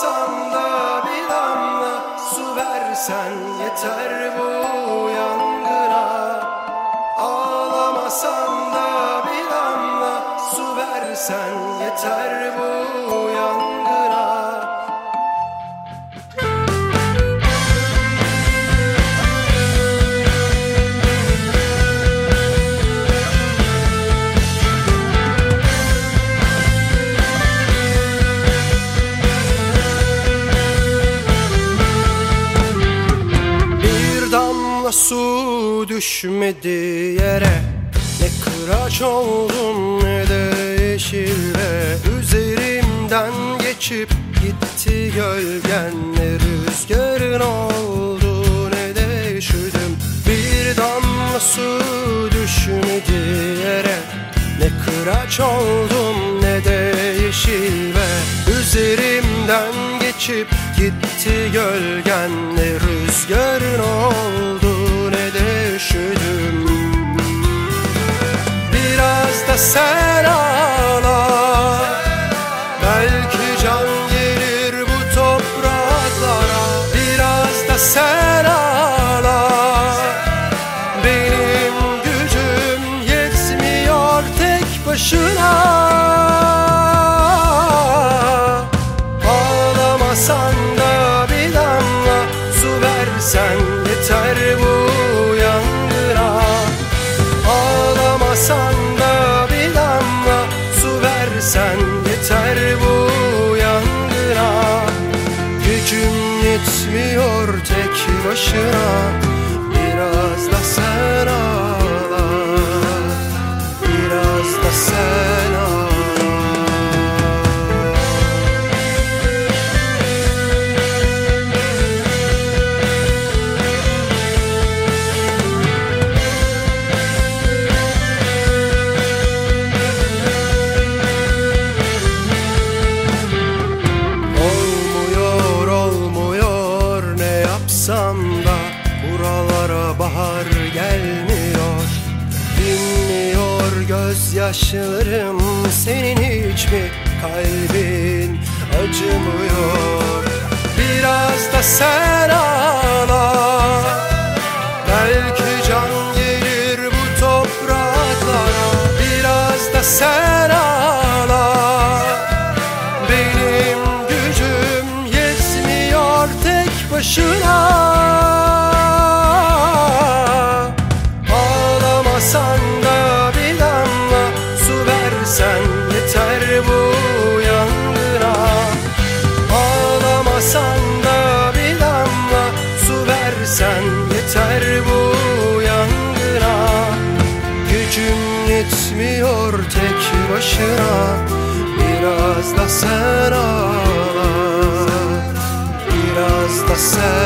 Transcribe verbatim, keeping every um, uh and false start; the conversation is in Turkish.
Ağlamasam da bir damla su versen yeter bu yangına. Ağlamasam da bir damla su versen yeter bu yangına. Su düşmedi yere, ne kıraç oldum ne de yeşil ve üzerimden geçip gitti gölgen. Ne rüzgarın oldu ne de üşüdüm. Bir damla su düşmedi yere, ne kıraç oldum ne de yeşil ve üzerimden geçip gitti gölgen. Ne rüzgarın oldu ne de üşüdüm. Biraz da sen ağla, belki can gelir bu topraklara. Biraz da sen ağla, benim gücüm yetmiyor tek başına. Ağlamasan da bir damla su versen yeter bu yangına. Ağlamasan da bir damla su versen yeter bu yangına. Gücüm yetmiyor tek başına. Biraz da sen ağla, biraz da sen ağla. Da buralara bahar gelmiyor. Dinmiyor gözyaşlarım, senin hiç mi kalbin acımıyor? Biraz da sen ağla, belki can gelir bu topraklara. Biraz da sen ağla, benim gücüm yetmiyor tek başına. Ağlamasan da bir damla su versen yeter bu yangına. Ağlamasan da bir damla su versen yeter bu yangına. Gücüm yetmiyor tek başına. Biraz da sen ağla, biraz da sen